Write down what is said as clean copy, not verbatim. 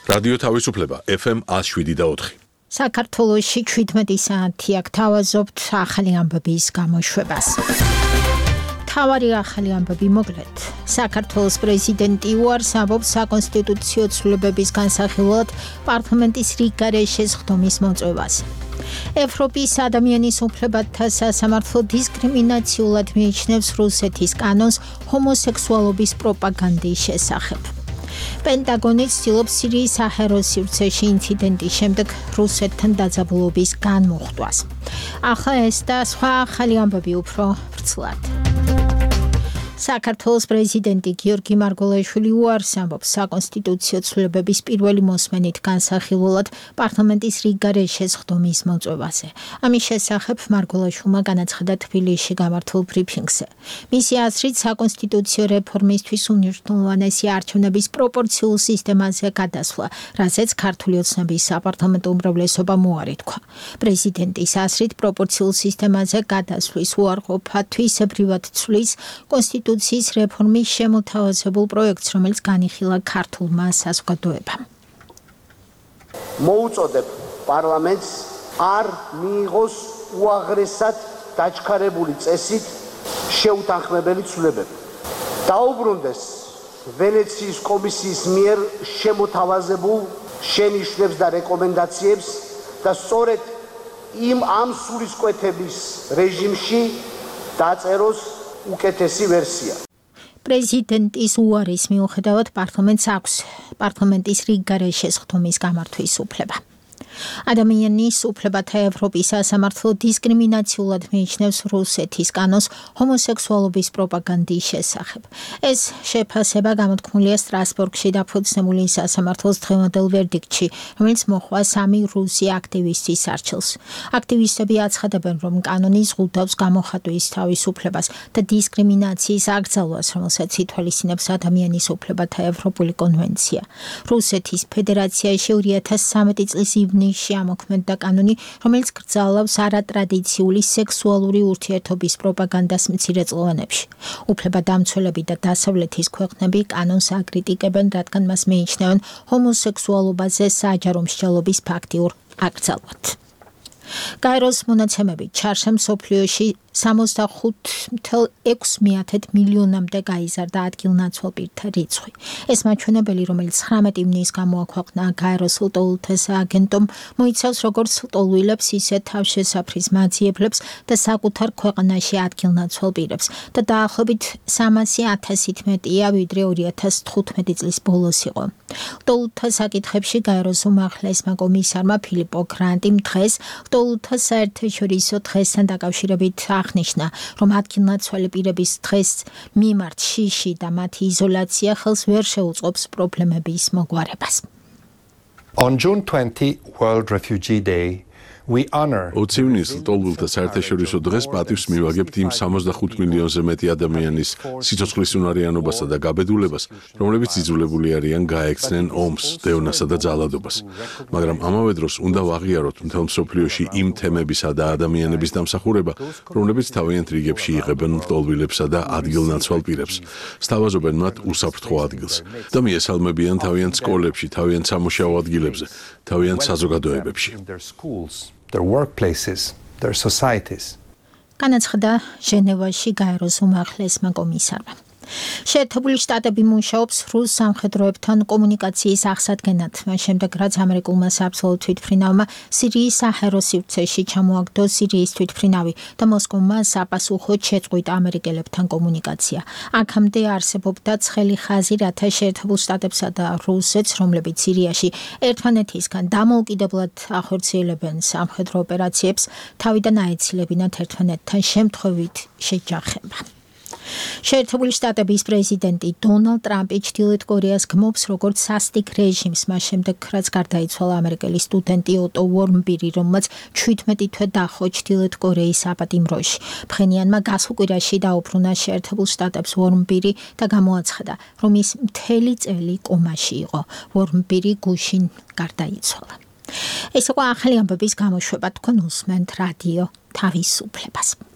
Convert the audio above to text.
რადიო თავისუფლება FM 107.4. საქართველოში 17 საათი აქ თავაზობთ ახალი ამბების გამოშვებას. თავარი ახალი ამბები მოკლედ. საქართველოს პრეზიდენტი უარს ამბობს საკონსტიტუციო ცვლილებების განსახილველად პარლამენტის რიგ გარეშე სხდომის მოწვევას. ევროპის ადამიანის უფლებათა სასამართლო დისკრიმინაციულად მიიჩნევს რუსეთის კანონს ჰომოსექსუალობის პროპაგანდის შესახებ. პენტაგონი ცდილობს სირიის საჰაერო სივრცეში ინციდენტის შემდეგ რუსეთთან დაძაბულობის განმუხტვას. ახლა ეს და სხვა ახალი ამბები უფრო ვრცლად. საქართველოს პრეზიდენტი გიორგი მარგველაშვილი უარს ამბობს საკონსტიტუციო ცვლილებების პირველი მოსმენით განსახილველად პარლამენტის რიგ გარეშე სხდომის მოწვევაზე. ამის შესახებ მარგველაშვილმა განაცხადა თბილისში გამართულ ბრიფინგზე. მისი აზრით საკონსტიტუციო რეფორმისთვის უმნიშვნელოვანესი არჩევნების პროპორციულ სისტემაზე გადასვლა, რასაც ქართული ოცნების საპარლამენტო უმრავლესობა მოარი თქვა. პრეზიდენტის აზრით პროპორციულ სისტემაზე გადასვლის უარყოფა თვისებრივად ცვლის კონსტიტუციის რეფორმის შემოთავაზებულ პროექტს, რომელიც განიხილა ქართულმა საზოგადოებამ. მოუწოდებ პარლამენტს არ მიიღოს უაღრესად დაჩქარებული წესით შეუთანხმებელი ცვლილებები. დაუბრუნდეს ვენეციის კომისიის მიერ შემოთავაზებულ შენიშვნებს და რეკომენდაციებს და სწორედ ამ სულისკვეთების რეჟიმში დაწეროს უკეთესი ვერსია. პრეზიდენტის უარის მიუხედავად პარლამენტს აქვს პარლამენტის რიგ გარეშე სხდომის გამართვის უფლება. ადამიანის უფლებათა ევროპის სასამართლო დისკრიმინაციულად მიიჩნევს რუსეთის კანონს ჰომოსექსუალობის პროპაგანდის შესახებ. ეს შეფასება გამოთქმულია სტრასბურგში დაფუძნებული სასამართლოს დღევანდელ ვერდიქტში, რომელიც მოჰყვა 3 რუსი აქტივისტის არჩევს. აქტივისტები აცხადებენ, რომ კანონი ზღუდავს გამოხატვის თავისუფლებას და დისკრიმინაციის აკრძალვას, რომელსაც ითვალისწინებს ადამიანის უფლებათა ევროპული კონვენცია. რუსეთის ფედერაციაში 2013 წლის ივნისში ამოქმედდა კანონი, რომელიც გრძალავს არატრადიციული სექსუალური ურთიერთობის პროპაგანდას მცირეწლოვანებში. უფლებადამცველები და დასავლეთის ქვეყნები კანონს აკრიტიკებენ, რადგან მას მიიჩნევენ ჰომოსექსუალობაზე საჯარო მსჯელობის ფაქტიურ აკრძალვად. გაეროს მონაცემებით ჩარშემ მსოფლიოში 65.6 მილიონამდე გაიზარდა ადგილნაცვალ პირთა რიცხვი. ეს მაჩვენებელი, რომელიც 19 ივნისს გამოაქვეყნა გაეროს ლტოლვილთა სააგენტომ, მოიცავს როგორც ლტოლვილებს, ისე თავშესაფრის მაძიებლებს და საკუთარ ქვეყანაში ადგილნაცვალ პირებს და დაახლოებით 300,000-ით მეტია, ვიდრე 2015 წლის ბოლოს იყო. ლტოლვილთა საკითხებში გაეროს უმაღლესმა კომისარმა ფილიპო გრანტიმ დღეს ლტოლვილთა საერთაშორისო დღესთან დაკავშირებით აღნიშნა, რომ ადგილნაცვალი პირების დღეს მიმართ შიში და მათი იზოლაცია ხელს ვერ შეუწყობს პრობლემების მოგვარებას. On June 20, World Refugee Day, we honor 20 ივნისს ლტოლვილთა საერთაშორისო დღეს პატივს მივაგებთ იმ 65 მილიონზე მეტი ადამიანის სიცოცხლის უნარიანობასა და გაბედულებას, რომლებიც იძულებული არიან გაექცნენ ომს, დევნასა და ძალადობას. მაგრამ ამავე დროს უნდა ვაღიაროთ მთელ მსოფლიოში იმ თემებისა და ადამიანების დამსახურება, რომლებიც თავიანთ რიგებში იღებენ ლტოლვილებსა და ადგილნაცვალ პირებს, სთავაზობენ მათ უსაფრთხო ადგილს და მიესალმებიან თავიანთ სკოლებში, თავიანთ სამუშაო ადგილებზე, თავიანთ საზოგადოებებში. their workplaces, their societies. განაცხადა ჟენევაში გაეროს უმაღლესმა კომისარმა. შეერთებული შტატები მუშაობს რუს სამხედროებთან კომუნიკაციის აღსადგენად, მას შემდეგ რაც ამერიკულმა საბრძოლო თვითმფრინავმა სირიის საჰაერო სივრცეში ჩამოაგდო სირიის თვითმფრინავი და მოსკოვმა საპასუხოდ შეწყვიტა ამერიკელებთან კომუნიკაცია. აქამდე არსებობდა ცხელი ხაზი, რათა შეერთებულ შტატებსა და რუსეთს, რომლებიც სირიაში ერთმანეთისგან დამოუკიდებლად ახორციელებენ სამხედრო ოპერაციებს, თავიდან აეცილებინათ ერთმანეთთან შემთხვევით შეჯახება. შეერთებული შტატების პრეზიდენტი დონალდ ტრამპი ჩრდილოეთ კორეას გმობს როგორც სასტიკ რეჟიმს, მას შემდეგ რაც გარდაიცვალა ამერიკელი სტუდენტი ოტო ვორმბირი, რომელმაც 17 თვე დაჰყო ჩრდილოეთ კორეის აპატიმროში. ფხენიანმა გასულ კვირაში დაუბრუნა შეერთებულ შტატებს ვორმბირი და გამოაცხადა, რომ ის მთელი წელი კომაში იყო. ვორმბირი გუშინ გარდაიცვალა. ეს იყო ახალი ამბების გამოშვება, თქვენ უსმენთ რადიო თავისუფლებას.